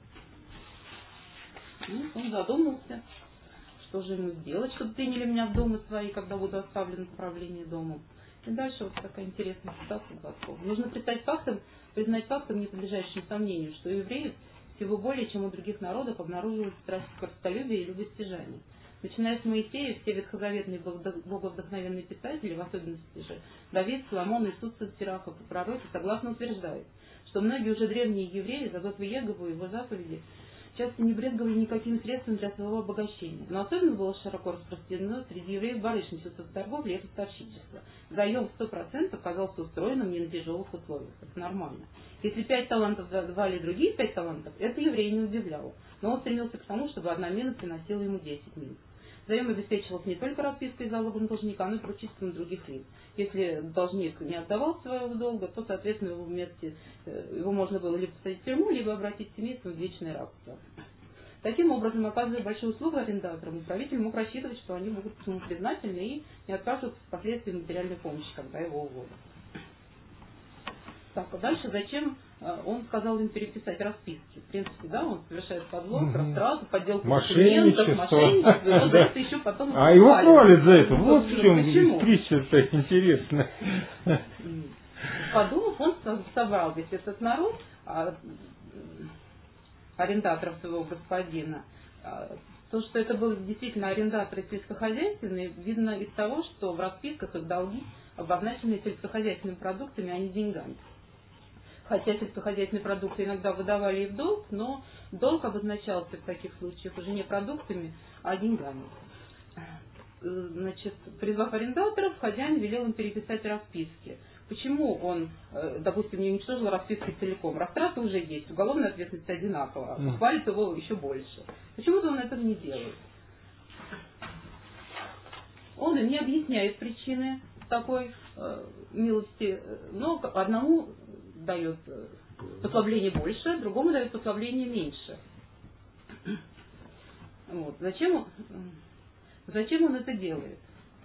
И он задумался, что же ему сделать, чтобы приняли меня в дома свои, когда буду оставлен в управлении домом. И дальше вот такая интересная ситуация. Нужно признать фактом, не подлежащим сомнению, что у евреев всего более, чем у других народов, обнаружилась страсть к корыстолюбию и любостяжанию. Начиная с Моисея, все ветхозаветные боговдохновенные писатели, в особенности же Давид, Соломон, Иисус, Сираха, пророки, согласно утверждают, что многие уже древние евреи, забыв Иегову и его заповеди, часто не брезговали никакими средствами для своего обогащения. Но особенно было широко распространено среди евреев барышничество в торговле и поставщичество. Заем в 100% оказался устроенным не на тяжелых условиях. Это нормально. Если 5 талантов давали другие 5 талантов, это еврея не удивляло. Но он стремился к тому, чтобы одна мина приносила ему 10 мин. Заем обеспечивался не только распиской и залогом должника, но и поручительством других лиц. Если должник не отдавал своего долга, то, соответственно, его можно было либо посадить в тюрьму, либо обратить семейство в вечное рабство. Таким образом, оказывая большую услугу арендаторам, управитель мог рассчитывать, что они будут ему признательны и не откажутся впоследствии материальной помощи, когда его уволят. Так, а дальше зачем он сказал им переписать расписки? В принципе, да, он совершает подлог, растрату, подделку документов, мошенничество, и вот это еще потом...
А его хвалят за это, вот в чем притча-то интересная.
Подумав, он собрал весь этот народ, арендаторов своего господина. То, что это были действительно арендаторы сельскохозяйственные, видно из того, что в расписках их долги обозначены сельскохозяйственными продуктами, а не деньгами. Хотя сельскохозяйственные продукты иногда выдавали и в долг, но долг обозначался в таких случаях уже не продуктами, а деньгами. Значит, призвав арендаторов, хозяин велел им переписать расписки. Почему он, допустим, не уничтожил расписки целиком? Растраты уже есть, уголовная ответственность одинакова, хвалит его еще больше. Почему-то он этого не делает. Он им не объясняет причины такой милости, но одному дает послабление больше, другому дает послабление меньше. Вот. Зачем он это делает?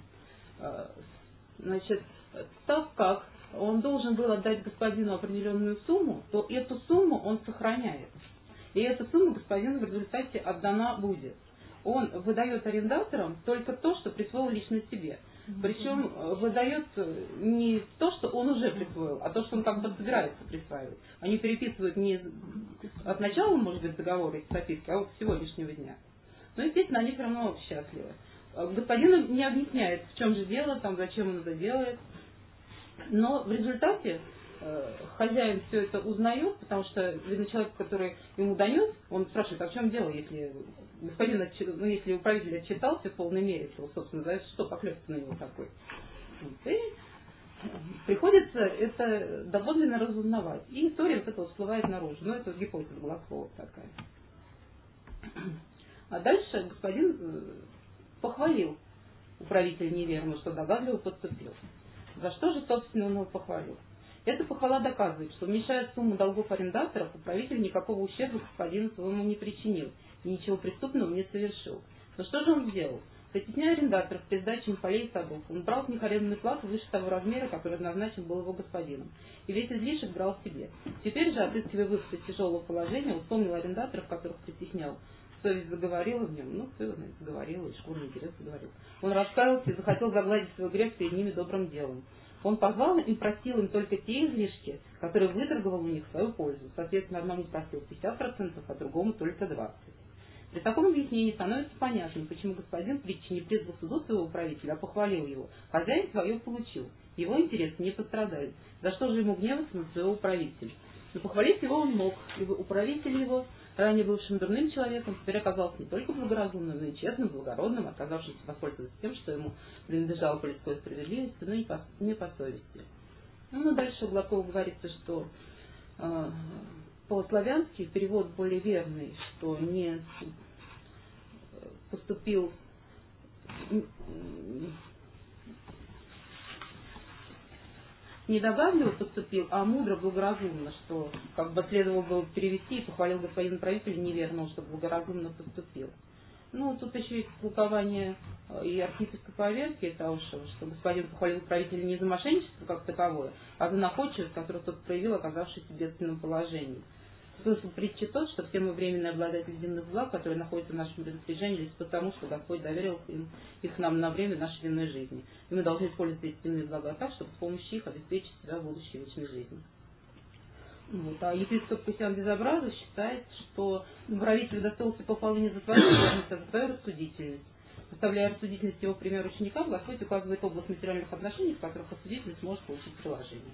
Значит, так как он должен был отдать господину определенную сумму, то эту сумму он сохраняет. И эта сумма господину в результате отдана будет. Он выдает арендаторам только то, что присвоил лично себе. Причем выдает не то, что он уже присвоил, а то, что он как бы собирается присваивать. Они переписывают не от начала, может быть, договора и записки, а вот с сегодняшнего дня. Но, естественно, они все равно счастливы. Господину не объясняет, в чем же дело, там, зачем он это делает. Но в результате хозяин все это узнает, потому что, видно, человек, который ему донес, он спрашивает, а в чем дело, если господин, если управитель отчитался в полной мере, то, собственно, за что поклёпся на него такой. И приходится это доподлинно разузнавать. И история вот этого всплывает наружу. Ну, это гипотеза Голослова такая. А дальше господин похвалил управителя неверно, что догадливо подступил. За что же, собственно, он его похвалил? Эта похвала доказывает, что, уменьшая сумму долгов арендаторов, управитель никакого ущерба господину своему не причинил и ничего преступного не совершил. Но что же он сделал? Притесняя арендаторов при сдаче им полей и садов, он брал с них арендную плату выше того размера, который назначен был его господином, и весь излишек брал себе. Теперь же, отыскивая выход из тяжелого положения, он вспомнил арендаторов, которых притеснял. Совесть заговорила в нем, все заговорила, и шкурный интерес заговорил. Он раскаялся и захотел загладить свой грех перед ними добрым делом. Он позвал и просил им только те излишки, которые выторговал у них в свою пользу. Соответственно, одному просил 50%, а другому только 20%. При таком объяснении становится понятным, почему господин притчи не призвал суду своего управителя, а похвалил его. Хозяин свое получил, его интересы не пострадали. За что же ему гневаться на своего управителя? Но похвалить его он мог, ибо управитель его, ранее бывшим дурным человеком, теперь оказался не только благоразумным, но и честным, благородным, отказавшимся воспользоваться тем, что ему принадлежало по людской справедливости, но не по совести. Ну, дальше у Гладкова говорится, что по-славянски перевод более верный, что не поступил недогадливо поступил, а мудро, благоразумно, что как бы следовало бы перевести и похвалил господин правитель неверно, что благоразумно поступил. Ну, тут еще есть толкование и архиепископа Аверския того, что господин похвалил правителя не за мошенничество как таковое, а за находчивость, которую тот проявил, оказавшись в бедственном положении. Смысл притчи тот, что все мы временные обладатели земных благ, которые находятся в нашем распоряжении лишь потому, что Господь доверил их нам на время нашей земной жизни. И мы должны использовать эти земные блага так, чтобы с помощью их обеспечить себя в будущей вечной жизни. Вот. А епископ Кассиан Безобразов считает, что правитель удостоился похвалы не за свою верность, а за свою рассудительность. Поставляя рассудительность его пример ученикам, Господь указывает область материальных отношений, в которых рассудительность может получить приложение.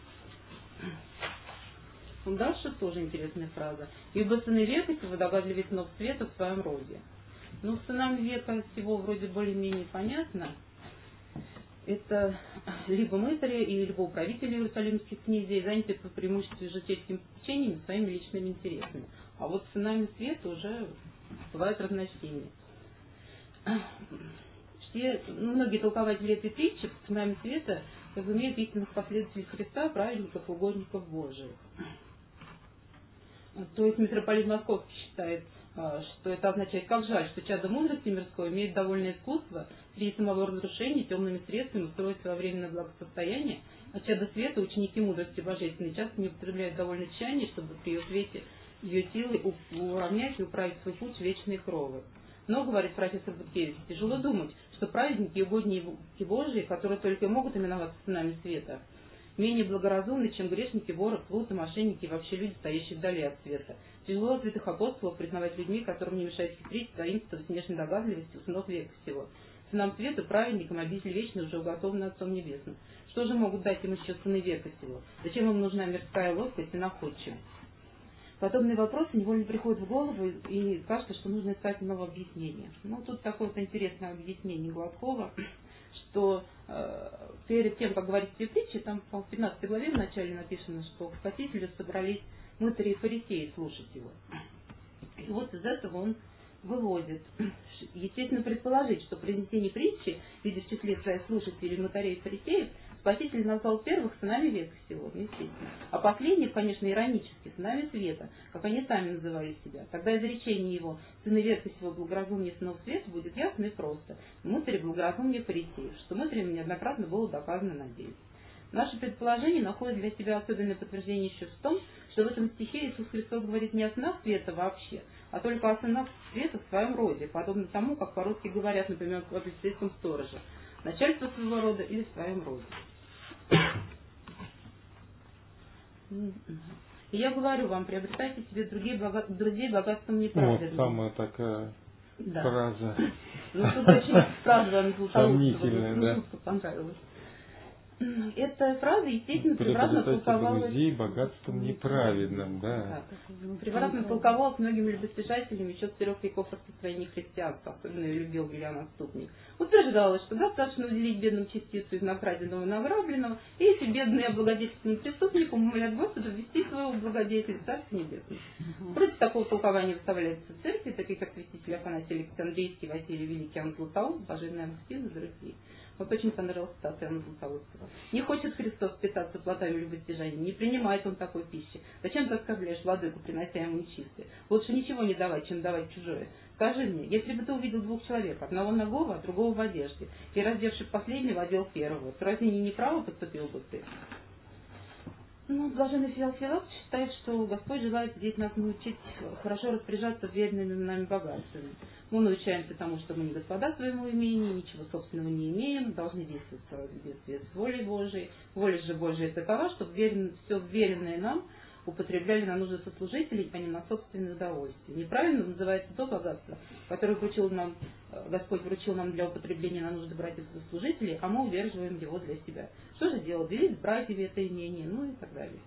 Дальше тоже интересная фраза. «Ибо сыны века сего догадливее сынов света в своем роде». Ну, сынам века всего вроде более-менее понятно. Это либо мытари, либо управители иерусалимских князей, занятые по преимуществу житейскими течениями, своими личными интересами. А вот с сынами света уже бывают разночтения. Многие толкователи этой притчи с сынами света разумеют истинных последователей Христа, праведников, угодников Божиих. То есть митрополит Московский считает, что это означает, как жаль, что чадо мудрости мирской имеет довольное искусство среди самого разрушения темными средствами устроить своевременное благосостояние, а чадо света, ученики мудрости божественной, часто не употребляют довольно тщания, чтобы при ее свете, ее силой уравнять и управить свой путь в вечные кровы. Но, говорит профессор Буткевич, тяжело думать, что праведники и угодники Божии, которые только и могут именоваться сынами света, менее благоразумны, чем грешники, воры, плуты, мошенники и вообще люди, стоящие вдали от света. Тяжело святых апостолов признавать людьми, которым не мешает хитрить, таинствовать, внешней догадливостью, сынов века всего. Сынам света, праведникам, обитель вечная уже уготована Отцом Небесным. Что же могут дать им еще сыны века сего? Зачем им нужна мирская ловкость и находчивость? Подобные вопросы невольно приходят в голову, и кажется, что нужно искать новое объяснение. Ну, тут такое вот интересное объяснение Гладкова, что перед тем, как говорить все притчи, там в 15 главе в начале написано, что к Спасителю собрались мытари и фарисеи слушать его. И вот из этого он выводит. Естественно, предположить, что при несении притчи, видя в числе своих слушателей мытарей и фарисеев, Спаситель назвал первых сынами века сего, естественно. А последних, конечно, иронически, сынами света, как они сами называли себя. Тогда изречение его «сыны века сего благоразумнее сынов света» будет ясно и просто. Мытари благоразумнее фарисеев, что мытарям неоднократно было доказано, надеюсь. Наше предположение находит для себя особенное подтверждение еще в том, что в этом стихе Иисус Христос говорит не о сынах света вообще, а только о сынах света в своем роде, подобно тому, как по-русски говорят, например, о полицейском стороже. Начальство своего рода или в своем роде. И я говорю вам, приобретайте себе друзей богатством неправедным.
Вот самая такая фраза.
Ну, тут очень фраза
сомнительная, да.
Понравилась. Эта фраза, естественно, превратно толковалась...
друзей богатством неправедным, да.
Превратно толковалась многими любостяжателями еще с 4 веков распространения христианства, особенно ее любил Юлиан Отступник. Утверждалось, что достаточно уделить бедным частицу из накраденного и награбленного, и эти бедные облагодетельственные преступники умолят Господа ввести своего благодетеля в Царствие Небесное. Против такого толкования выставляются церкви, такие как святитель Афанасий Александрийский, Василий Великий, Иоанн Златоуст, Блаженный Августин и другие. Вот очень понравилась цитата Иоанна Златоустова. «Не хочет Христос питаться плодами любостяжания, не принимает он такой пищи. Зачем ты оскорбляешь владыку, принося ему нечистое? Лучше ничего не давать, чем давать чужое. Скажи мне, если бы ты увидел двух человек, одного нагого, а другого в одежде, и, раздевший последнего, одел первого, то разве не неправо поступил бы ты?» Ну, блаженный Феофилакт считает, что Господь желает здесь нас научить хорошо распоряжаться верными нами богатствами. Мы научаемся тому, что мы не господа своему имению, ничего собственного не имеем, должны действовать в соответствии с волей Божией. Воля же Божия такова, чтобы все веренное нам употребляли на нужды сослужителей, а не на собственное удовольствие. Неправильно называется то богатство, которое Господь вручил нам для употребления на нужды братьев и сослужителей, а мы удерживаем его для себя. Что же делать? Делить с братьями это имение, ну и так далее.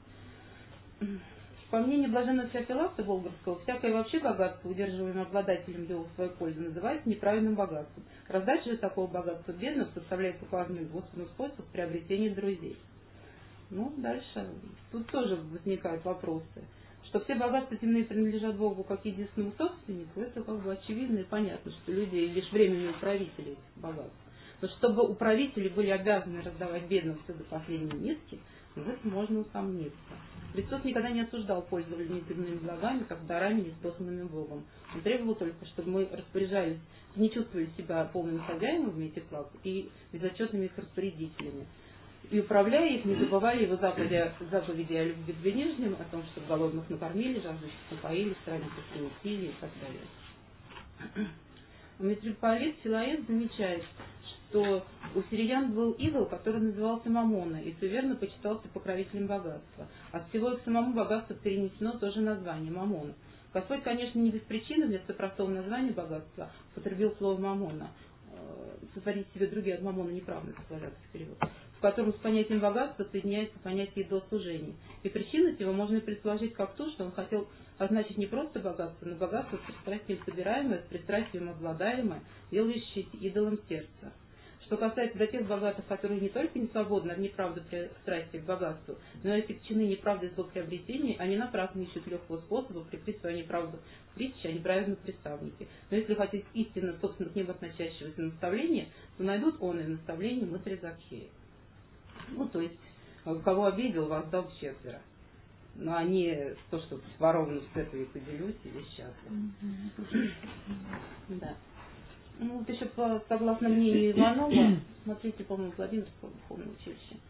По мнению блаженного Феофилакта Болгарского, всякое вообще богатство, удерживаемое обладателем его в свою пользу, называется неправильным богатством. Раздача же такого богатства бедным составляет указанный Господом способ приобретения друзей. Ну, дальше. Тут тоже возникают вопросы. Что все богатства земные принадлежат Богу как единственному собственнику, это как бы очевидно и понятно, что люди лишь временные управители этих богатств. Но чтобы управители были обязаны раздавать бедным все до последней нитки, в этом можно усомниться. Христос никогда не осуждал пользование земными благами, как дарами, неспосланными Богом. Он требовал только, чтобы мы распоряжались, не чувствовали себя полными хозяевами этих благ и безотчетными их распорядителями. И управляя их, не забывали его заповеди о любви к ближним, о том, чтобы голодных накормили, жаждущих напоили, странников принесли и так далее. Митрополит Филаret замечает, что у сириян был идол, который назывался Мамона, и суеверно почитался покровителем богатства. От всего их самому богатству перенесено тоже название Мамона. Господь, конечно, не без причины вместо простого названия богатства употребил слово Мамона. Сотворить себе другие от Мамона неправильно славянский перевод, в котором с понятием богатства соединяется понятие идолослужения. И причину его можно предположить как то, что он хотел означить не просто богатство, но богатство с пристрастием собираемое, с пристрастием обладаемое, делающее идолом сердца. Что касается до тех богатых, которые не только не свободны от неправды пристрастия к богатству, но и отягчены неправдой злоприобретения, они напрасно ищут легкого способа прикрыть свою неправду в притче о неправедном приставнике. Но если хотят истинно собственно к ним относящегося наставления, то найдут он и наставление мытаря Закхея. Ну, то есть, кого обидел, воздал четверо. Но они то, что воровно с этого и поделюсь, или счастлив. Да. Ну, вот еще согласно мнению Иванова, смотрите, по-моему, Владимирского духовного училища,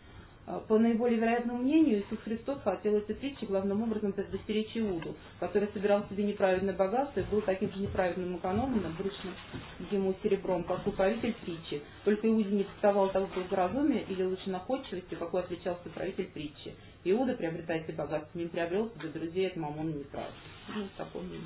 По наиболее вероятному мнению, Иисус Христос хотел этой притчей главным образом предостеречь Иуду, который собирал себе неправедное богатство и был таким же неправедным экономом, обручным ему серебром, как управитель притчи. Только Иуде не доставало того благоразумия или лучше находчивости, какой отличался управитель притчи. Иуда, приобретая себе богатство, не приобрел себе друзей от мамона неправды. Ну, такое мнение.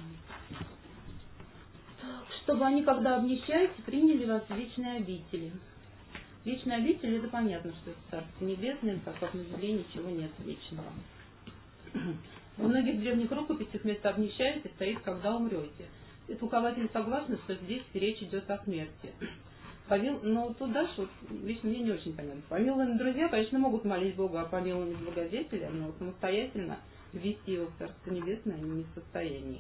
Чтобы они, когда обнищаете, приняли вас в вечные обители. Вечная обитель, это понятно, что это Царство Небесное, так как на земле ничего нет вечного. Во многих древних рукописях вместо обнищаете стоит «когда умрете». И толкователи согласны, что здесь речь идет о смерти. Но тут дальше, вот, лично мне не очень понятно. Помилованные друзья, конечно, могут молить Бога о помиловании благодетеля, но самостоятельно ввести его в Царство Небесное они не в состоянии.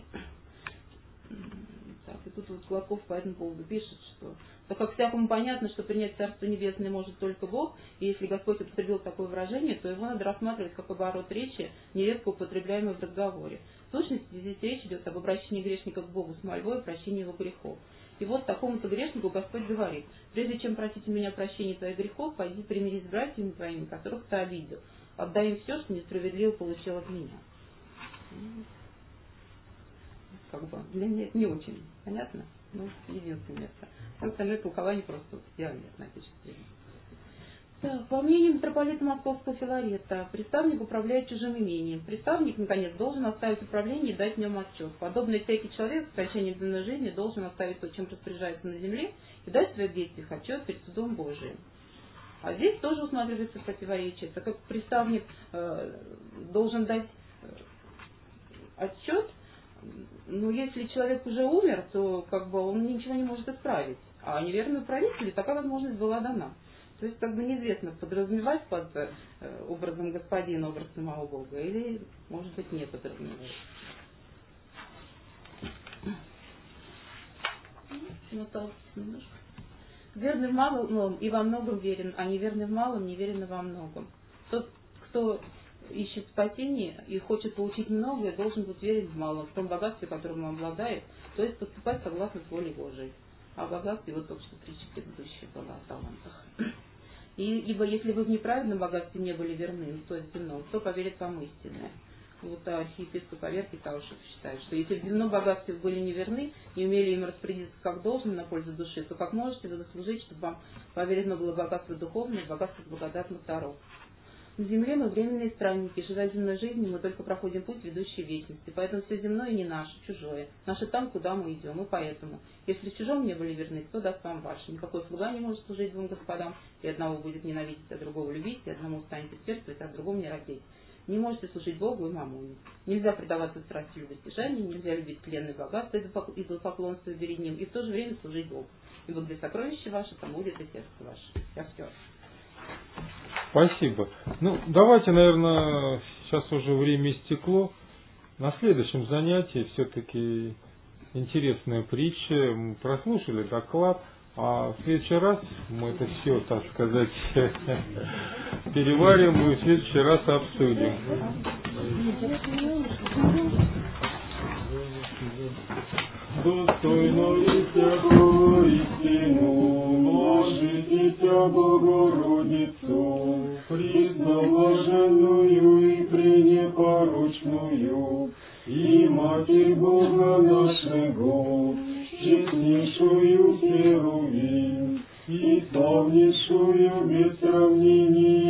Так, и тут вот Гладков по этому поводу пишет, что так как всякому понятно, что принять Царство Небесное может только Бог, и если Господь употребил такое выражение, то его надо рассматривать как оборот речи, нередко употребляемый в разговоре. В сущности, здесь речь идет об обращении грешника к Богу с мольбой и прощении его грехов. И вот такому-то грешнику Господь говорит: прежде чем просить у меня прощения твоих грехов, пойди примирись с братьями твоими, которых ты обидел. Отдай им все, что несправедливо получил от меня. Как бы для меня это не очень понятно, но единственное место. Остальное толкование просто идеальное с нашей точки зрения. Так, по мнению митрополита Московского Филарета, приставник управляет чужим имением. Приставник, наконец, должен оставить управление и дать в нем отчет. Подобно всякий человек в окончании земной жизни должен оставить то, чем распоряжается на земле, и дать в своих действиях отчет перед судом Божиим. А здесь тоже усматривается противоречие, так как приставник должен дать отчет. Но если человек уже умер, то как бы он ничего не может исправить. А неверному правителю такая возможность была дана. То есть как бы неизвестно, подразумевать под образом господина образ самого Бога или, может быть, не подразумевать. Немножко. Верный в малом и во многом верен, а неверный в малом, неверен и во многом. Тот, кто ищет спасение и хочет получить многое, должен быть верен в малом, в том богатстве, которым он обладает, то есть поступать согласно с волей Божией. А богатстве, вот только что притча предыдущая была о талантах. Ибо если вы в неправедном богатстве не были верны, то есть земном, кто поверит вам истинное? Вот архиепископ Аверкий Таушев считает, что если в земном богатстве вы были неверны, не умели им распорядиться как должно на пользу души, то как можете вы заслужить, чтобы вам поверено было богатство духовное, богатство благодатных даров? На земле мы временные странники, живя земной жизнью, мы только проходим путь, ведущий в вечности. Поэтому все земное не наше, чужое. Наше там, куда мы идем. И поэтому, если в чужом не были верны, кто даст вам ваше? Никакой слуга не может служить двум господам, и одного будет ненавидеть, а другого любить, и одному станете сердцевать, а другому не родить. Не можете служить Богу и мамоне. Нельзя предаваться страсти любостяжания, нельзя любить тленные богатства из-за поклонства перед ним, и в то же время служить Богу. Ибо где сокровище ваше, там будет и сердце ваше. Я все.
Спасибо. Ну, давайте, наверное, сейчас уже время истекло. На следующем занятии все-таки интересная притча. Мы прослушали доклад, а в следующий раз мы это все, так сказать, переварим и в следующий раз обсудим. Достойно всякого истину, ложите Тя Богородицу, пресноблаженную и пренепорочную, и Матерь Бога нашего, честнейшую Херувим, и славнейшую без сравнения